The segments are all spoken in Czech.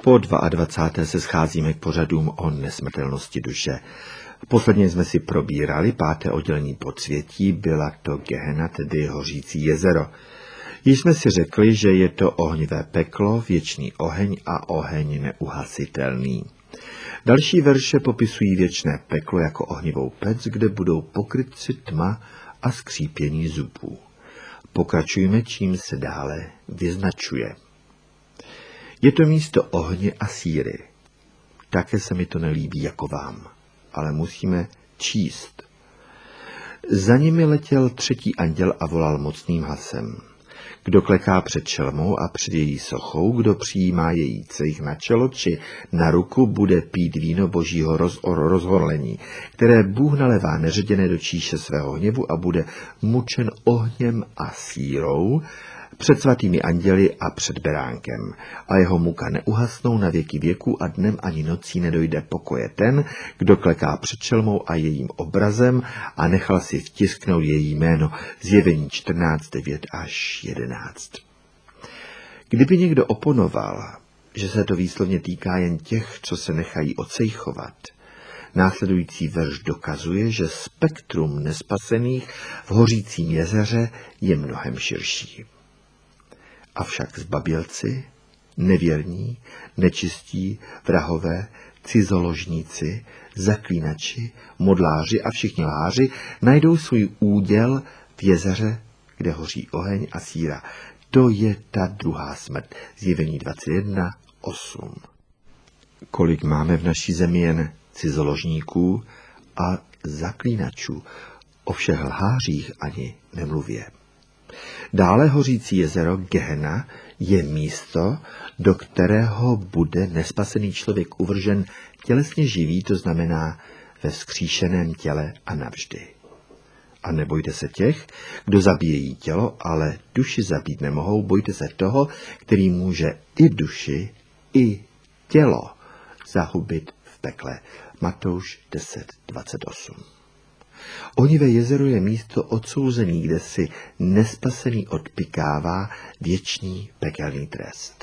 Po 22. se scházíme k pořadům o nesmrtelnosti duše. Posledně jsme si probírali 5. oddělení podsvětí, byla to Gehena, tedy hořící jezero. Již jsme si řekli, že je to ohnivé peklo, věčný oheň a oheň neuhasitelný. Další verše popisují věčné peklo jako ohnivou pec, kde budou pokrytci tma a skřípění zubů. Pokračujeme, čím se dále vyznačuje. Je to místo ohně a síry. Také se mi to nelíbí jako vám, ale musíme číst. Za nimi letěl 3. anděl a volal mocným hlasem. Kdo kleká před šelmou a před její sochou, kdo přijímá její cejch na čelo či na ruku, bude pít víno božího rozhorlení, které Bůh nalévá neředěné do číše svého hněvu a bude mučen ohněm a sírou před svatými anděli a před beránkem. A jeho muka neuhasnou na věky věků a dnem ani nocí nedojde pokoje ten, kdo kleká před šelmou a jejím obrazem a nechal si vtisknout její jméno. Zjevení 14, 9 až 11. Kdyby někdo oponoval, že se to výslovně týká jen těch, co se nechají ocejchovat, následující verš dokazuje, že spektrum nespasených v hořícím jezeře je mnohem širší. Avšak zbabělci, nevěrní, nečistí, vrahové, cizoložníci, zaklínači, modláři a všichni lháři najdou svůj úděl v jezeře, kde hoří oheň a síra. To je ta druhá smrt. Zjevení 21, 8. Kolik máme v naší zemi jen cizoložníků a zaklínačů, o všech lhářích ani nemluvě. Dále hořící jezero Gehena je místo, do kterého bude nespasený člověk uvržen tělesně živý, to znamená ve vzkříšeném těle a navždy. A nebojte se těch, kdo zabíjejí tělo, ale duši zabít nemohou, bojte se toho, který může i duši, i tělo zahubit v pekle. Matouš 10:28. Ohnivé jezero je místo odsouzení, kde si nespasený odpykává věčný pekelný trest.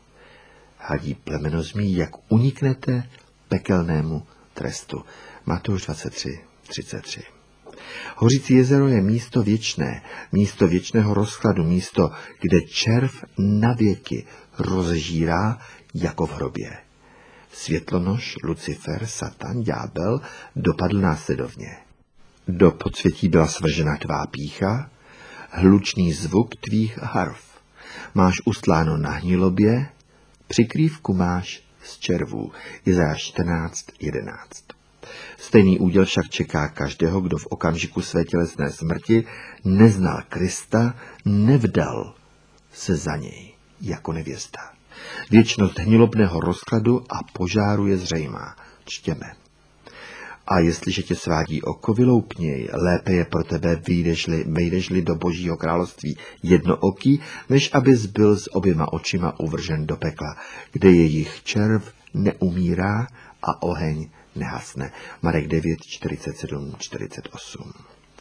Hadí plemeno zmí, jak uniknete pekelnému trestu. Matouš 23:33. Hořící jezero je místo věčné, místo věčného rozkladu, místo, kde červ navěky rozžírá jako v hrobě. Světlonož, Lucifer, Satan, ďábel dopadl následovně. Do podsvětí byla svržena tvá pýcha, hlučný zvuk tvých harf. Máš ustláno na hnilobě, přikrývku máš z červů. Izajáš 14:11. Stejný úděl však čeká každého, kdo v okamžiku své tělesné smrti neznal Krista, nevdal se za něj jako nevěsta. Věčnost hnilobného rozkladu a požáru je zřejmá. Čtěme. A jestliže tě svádí oko, vyloupněj, lépe je pro tebe, vejdeš-li do božího království jednooký, než abys byl s oběma očima uvržen do pekla, kde jejich červ neumírá a oheň nehasne. Marek 9:47-48.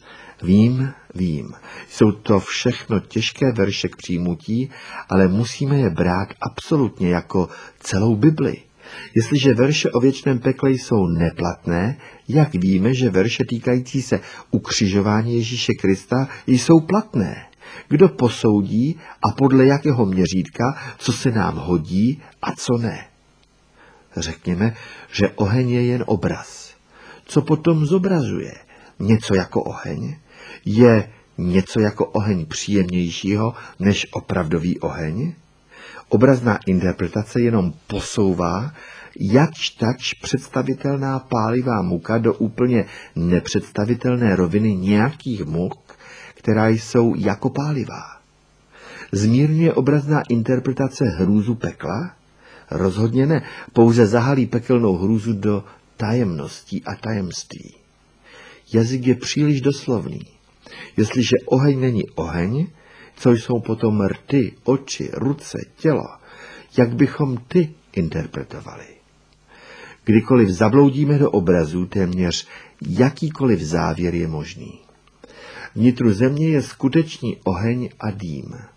Vím, jsou to všechno těžké verše k přijmutí, ale musíme je brát absolutně jako celou Bibli. Jestliže verše o věčném pekle jsou neplatné, jak víme, že verše týkající se ukřižování Ježíše Krista jsou platné? Kdo posoudí a podle jakého měřítka, co se nám hodí a co ne? Řekněme, že oheň je jen obraz. Co potom zobrazuje? Něco jako oheň? Je něco jako oheň příjemnějšího než opravdový oheň? Obrazná interpretace jenom posouvá jakž takž představitelná pálivá muka do úplně nepředstavitelné roviny nějakých muk, která jsou jako pálivá. Zmírňuje obrazná interpretace hrůzu pekla? Rozhodně ne, pouze zahalí pekelnou hrůzu do tajemností a tajemství. Jazyk je příliš doslovný. Jestliže oheň není oheň, co jsou potom rty, oči, ruce, tělo, jak bychom ty interpretovali? Kdykoliv zabloudíme do obrazu, téměř jakýkoliv závěr je možný. Vnitru země je skutečný oheň a dým.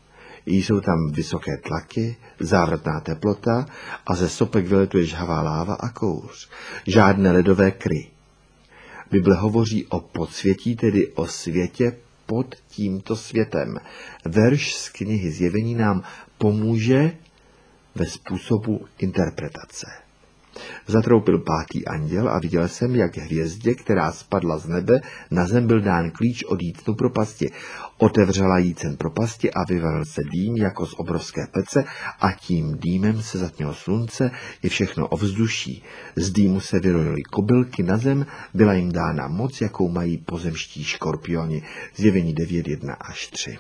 Jsou tam vysoké tlaky, závratná teplota a ze sopek vyletuje žhavá láva a kouř. Žádné ledové kry. Bible hovoří o podsvětí, tedy o světě pod tímto světem. Verš z knihy Zjevení nám pomůže ve způsobu interpretace. Zatroupil 5. anděl a viděl jsem, jak hvězdě, která spadla z nebe, na zem byl dán klíč od jícnu propasti. Otevřela jícen propasti a vyvalil se dým jako z obrovské pece a tím dýmem se zatmělo slunce i všechno ovzduší. Z dýmu se vyrojily kobylky na zem, byla jim dána moc, jakou mají pozemští škorpioni. Zjevení 9:1-3.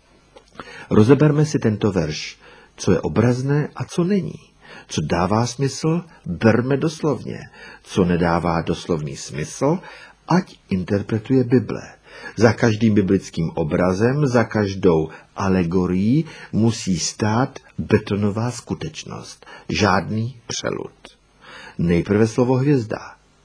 Rozeberme si tento verš, co je obrazné a co není. Co dává smysl, berme doslovně. Co nedává doslovný smysl, ať interpretuje Bible. Za každým biblickým obrazem, za každou alegorií musí stát betonová skutečnost. Žádný přelud. Nejprve slovo hvězda.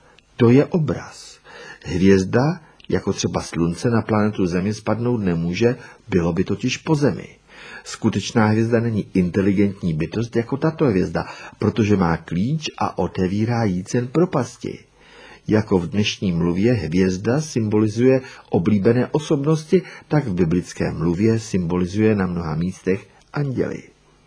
To je obraz. Hvězda, jako třeba slunce, na planetu Zemi spadnout nemůže, bylo by totiž po Zemi. Skutečná hvězda není inteligentní bytost jako tato hvězda, protože má klíč a otevírá jícen propasti. Jako v dnešní mluvě hvězda symbolizuje oblíbené osobnosti, tak v biblické mluvě symbolizuje na mnoha místech anděly.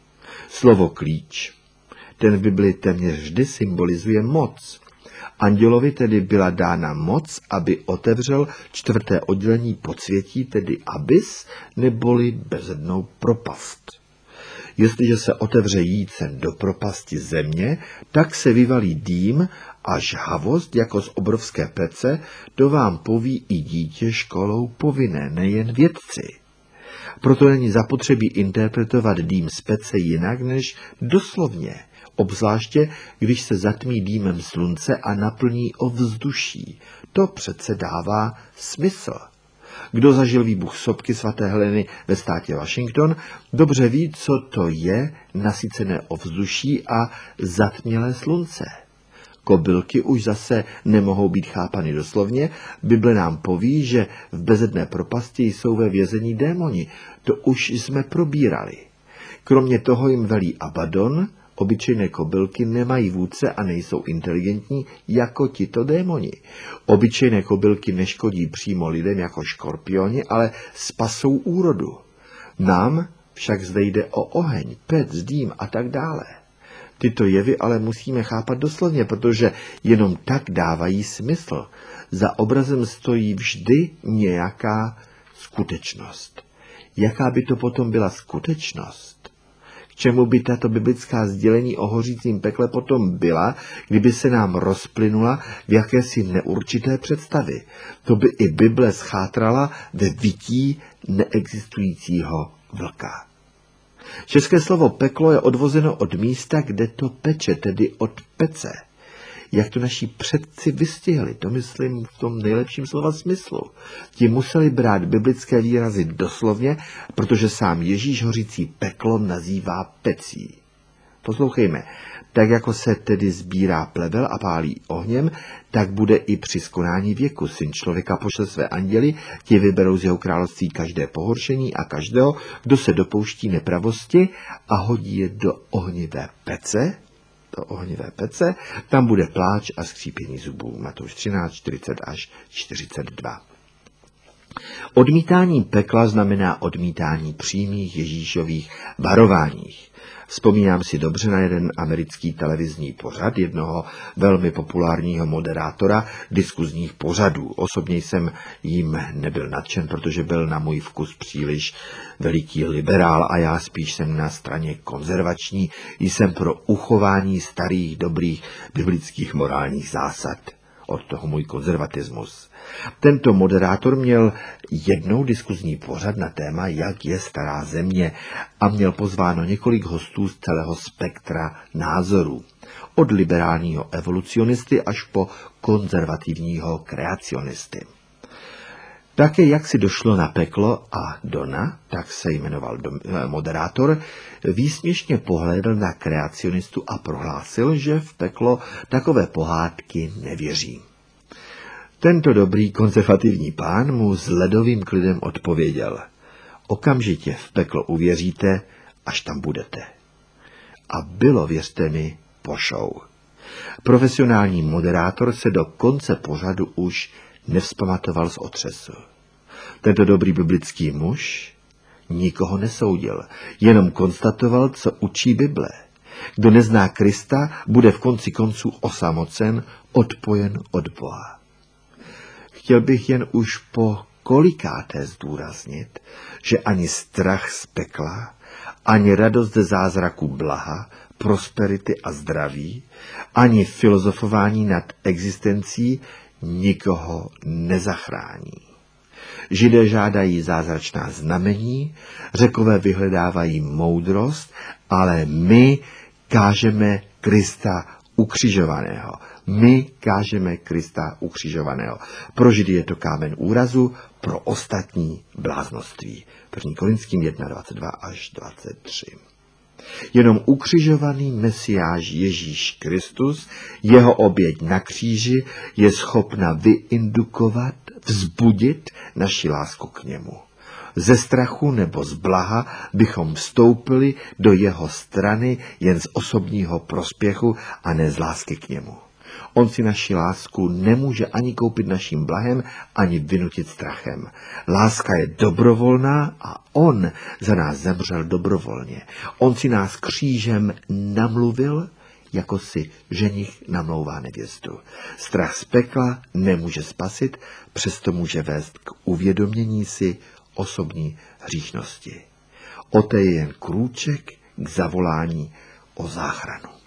Slovo klíč, ten v Bibli téměř vždy symbolizuje moc. Andělovi tedy byla dána moc, aby otevřel 4. oddělení podsvětí, tedy abys, neboli bezednou propast. Jestliže se otevře jícen do propasti země, tak se vyvalí dým a žhavost jako z obrovské pece, to vám poví i dítě školou povinné, nejen vědci. Proto není zapotřebí interpretovat dým z pece jinak než doslovně. Obzvláště, když se zatmí dýmem slunce a naplní ovzduší. To přece dává smysl. Kdo zažil výbuch sopky svaté Heleny ve státě Washington, dobře ví, co to je nasycené ovzduší a zatmělé slunce. Kobylky už zase nemohou být chápany doslovně. Bible nám poví, že v bezedné propasti jsou ve vězení démoni. To už jsme probírali. Kromě toho jim velí Abaddon. Obyčejné kobylky nemají vůdce a nejsou inteligentní jako tito démoni. Obyčejné kobylky neškodí přímo lidem jako škorpioni, ale spasou úrodu. Nám však zde jde o oheň, pec, dým a tak dále. Tyto jevy ale musíme chápat doslovně, protože jenom tak dávají smysl. Za obrazem stojí vždy nějaká skutečnost. Jaká by to potom byla skutečnost? K čemu by tato biblická sdělení o hořícím pekle potom byla, kdyby se nám rozplynula v jakési neurčité představy? To by i Bible schátrala ve vytí neexistujícího vlka. České slovo peklo je odvozeno od místa, kde to peče, tedy od pece. Jak to naši předci vystihli, to myslím v tom nejlepším slova smyslu. Ti museli brát biblické výrazy doslovně, protože sám Ježíš hořící peklo nazývá pecí. Poslouchejme, tak jako se tedy sbírá plevel a pálí ohněm, tak bude i při skonání věku. Syn člověka pošle své anděly, ti vyberou z jeho království každé pohoršení a každého, kdo se dopouští nepravosti a hodí je do ohnivé pece, tam bude pláč a skřípění zubů. Matouš 13, 40 až 42. Odmítání pekla znamená odmítání přímých Ježíšových varováních. Vzpomínám si dobře na jeden americký televizní pořad jednoho velmi populárního moderátora diskuzních pořadů. Osobně jsem jim nebyl nadšen, protože byl na můj vkus příliš veliký liberál a já spíš jsem na straně konzervační, jsem pro uchování starých, dobrých biblických morálních zásad. Od toho můj konzervatismus. Tento moderátor měl jednou diskuzní pořad na téma, jak je stará země a měl pozváno několik hostů z celého spektra názorů. Od liberálního evolucionisty až po konzervativního kreacionisty. Také jak si došlo na peklo a Dona, tak se jmenoval moderátor, výsměšně pohlédl na kreacionistu a prohlásil, že v peklo takové pohádky nevěří. Tento dobrý konzervativní pán mu s ledovým klidem odpověděl: okamžitě v peklo uvěříte, až tam budete. A bylo, věřte mi, po show. Profesionální moderátor se do konce pořadu už nevzpamatoval z otřesu. Tento dobrý biblický muž nikoho nesoudil, jenom konstatoval, co učí Bible. Kdo nezná Krista, bude v konci konců osamocen, odpojen od Boha. Chtěl bych jen už po kolikáté zdůraznit, že ani strach z pekla, ani radost ze zázraku blaha, prosperity a zdraví, ani filozofování nad existencí nikoho nezachrání. Židé žádají zázračná znamení, Řekové vyhledávají moudrost, ale my kážeme Krista ukřižovaného. My kážeme Krista ukřižovaného. Pro Židy je to kámen úrazu, pro ostatní bláznoství. 1. Korinským 1, 22 až 23. Jenom ukřižovaný Mesiáš Ježíš Kristus, jeho oběť na kříži, je schopna vyindukovat, vzbudit naši lásku k němu. Ze strachu nebo z blaha bychom vstoupili do jeho strany jen z osobního prospěchu a ne z lásky k němu. On si naši lásku nemůže ani koupit naším blahem, ani vynutit strachem. Láska je dobrovolná a on za nás zemřel dobrovolně. On si nás křížem namluvil, jako si ženich namlouvá nevěstu. Strach z pekla nemůže spasit, přesto může vést k uvědomění si osobní hříšnosti. O té je jen krůček k zavolání o záchranu.